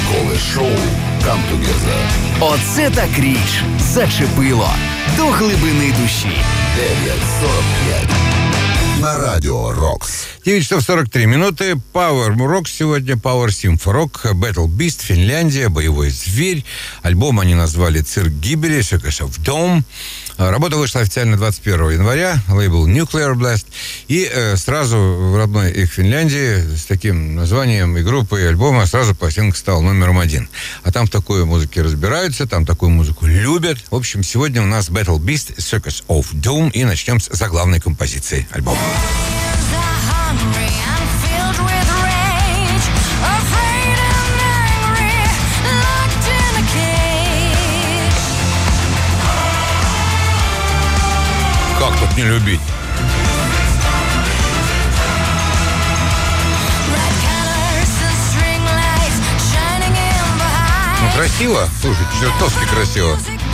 ранкове шоу «Come Together». Оце так річ. Зачепило. До глибини душі. 9:45 на радио Рокс. 9 часов 43 минуты. Power Rock сегодня. Power Symphony Rock. Battle Beast, Финляндия. Боевой зверь. Альбом они назвали «Цирк гибели». Circus of Doom. Работа вышла официально 21 января. Лейбл Nuclear Blast. И сразу в родной их Финляндии с таким названием и группой, и альбома сразу пластинка стала номером 1. А там в такой музыке разбираются, там такую музыку любят. В общем, сегодня у нас Battle Beast, Circus of Doom. И начнем с заглавной композиции альбома. Как тут не любить? Ну, красиво. Слушай, чертовски красиво.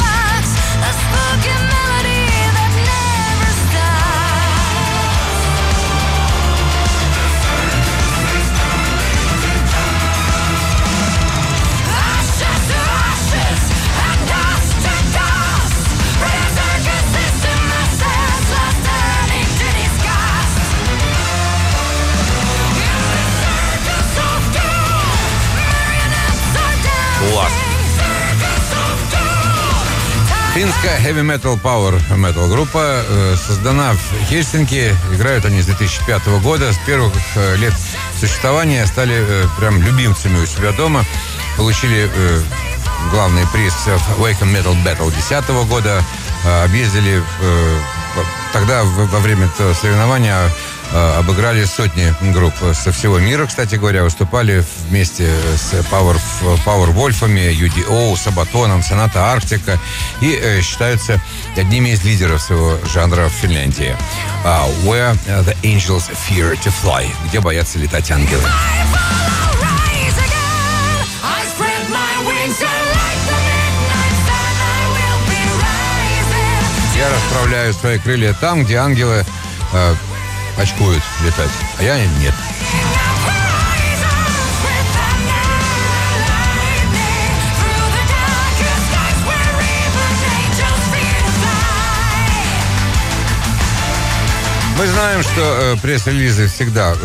Класс. Финская heavy metal power metal группа создана в Хельсинки. Играют они с 2005 года. С первых лет существования стали прям любимцами у себя дома. Получили главный приз в Wacken Metal Battle 2010 года. Объездили тогда во время этого соревнования обыграли сотни групп со всего мира, кстати говоря, выступали вместе с Powerwolf'ами, UDO, Сабатоном, Соната Арктика и считаются одними из лидеров своего жанра в Финляндии. Where the Angels Fear to Fly, где боятся летать ангелы. Я расправляю свои крылья там, где ангелы очкуют летать, а я нет. Мы знаем, что пресс-релизы всегда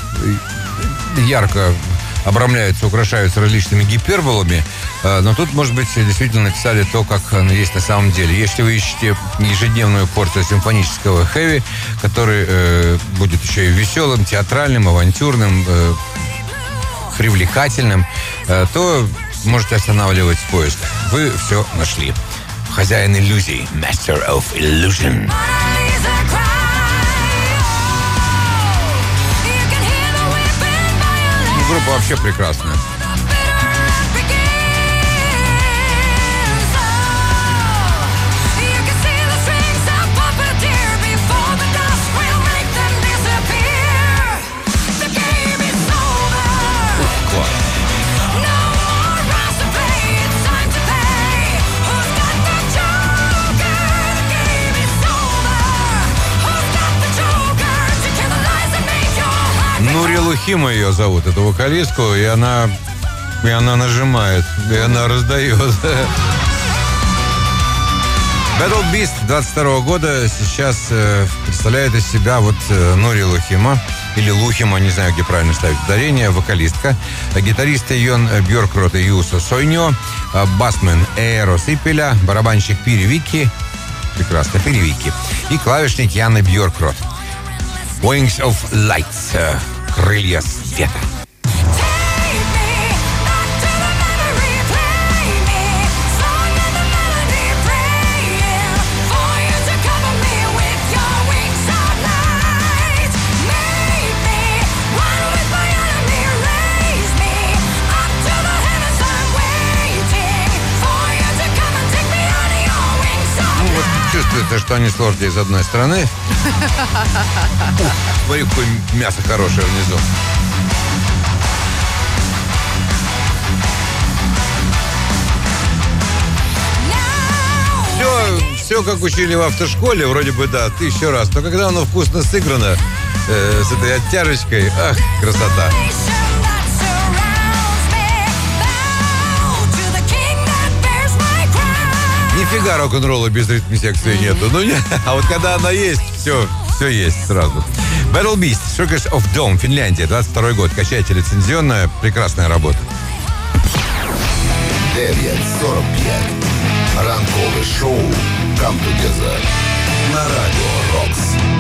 ярко обрамляются, украшаются различными гиперболами, но тут, может быть, действительно написали то, как оно есть на самом деле. Если вы ищете ежедневную порцию симфонического хэви, который будет еще и веселым, театральным, авантюрным, привлекательным, то можете останавливать поиск. Вы все нашли. Хозяин иллюзий, Master of Illusion. Группа вообще прекрасная. Нурилу Хима ее зовут, эту вокалистку, и она нажимает, и она раздает. Battle Beast 22 года сейчас представляет из себя вот Нурилу Хима, или Лухима, не знаю, где правильно ставить ударение, вокалистка, гитаристы Йон Бьоркрот и Юсо Сойньо, басмен Эро Сипеля, барабанщик Пири Вики, прекрасно, Пири Вики, и клавишник Яна Бьоркрот. Wings of Light, крылья света. Чувствуется, что они с Лорди из одной страны. Смотри, какое мясо хорошее внизу. Все как учили в автошколе, вроде бы, да, 1000 раз. Но когда оно вкусно сыграно, с этой оттяжечкой, ах, красота. нифига рок-н-ролла без ритм-секции нету. Ну, а вот когда она есть, все есть сразу. Battle Beast, Shakers of Dawn, Финляндия, 22 год. Качайте лицензионная, прекрасная работа. 9:45. Ранкове шоу «Come Together» на Радіо Рокс.